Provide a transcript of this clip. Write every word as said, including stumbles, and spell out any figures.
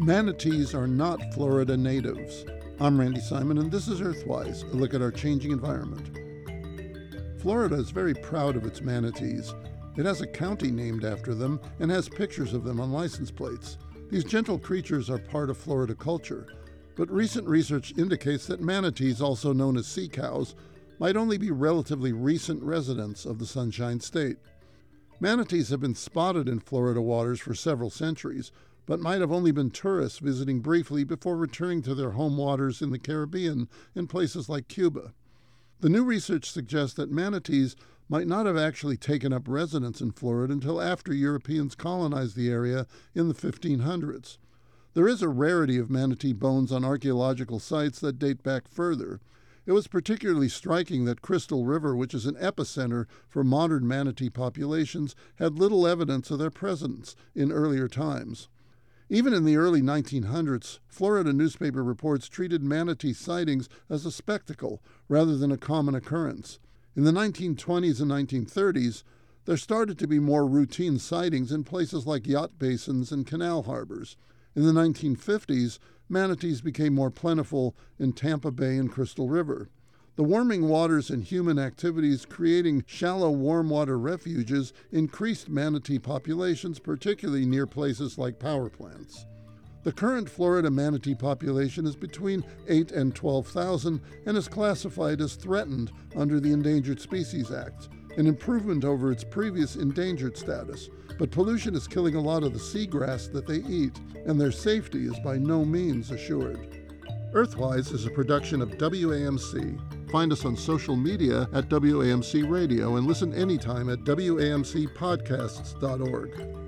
Manatees are not Florida natives. I'm Randy Simon, and this is Earthwise, a look at our changing environment. Florida is very proud of its manatees. It has a county named after them and has pictures of them on license plates. These gentle creatures are part of Florida culture, but recent research indicates that manatees, also known as sea cows, might only be relatively recent residents of the Sunshine State. Manatees have been spotted in Florida waters for several centuries, but might have only been tourists visiting briefly before returning to their home waters in the Caribbean in places like Cuba. The new research suggests that manatees might not have actually taken up residence in Florida until after Europeans colonized the area in the fifteen hundreds. There is a rarity of manatee bones on archaeological sites that date back further. It was particularly striking that Crystal River, which is an epicenter for modern manatee populations, had little evidence of their presence in earlier times. Even in the early nineteen hundreds, Florida newspaper reports treated manatee sightings as a spectacle rather than a common occurrence. In the nineteen twenties and nineteen thirties, there started to be more routine sightings in places like yacht basins and canal harbors. In the nineteen fifties, manatees became more plentiful in Tampa Bay and Crystal River. The warming waters and human activities creating shallow warm water refuges increased manatee populations, particularly near places like power plants. The current Florida manatee population is between eight and twelve thousand and is classified as threatened under the Endangered Species Act, an improvement over its previous endangered status. But pollution is killing a lot of the seagrass that they eat, and their safety is by no means assured. Earthwise is a production of W A M C. Find us on social media at W A M C Radio and listen anytime at W A M C podcasts dot org.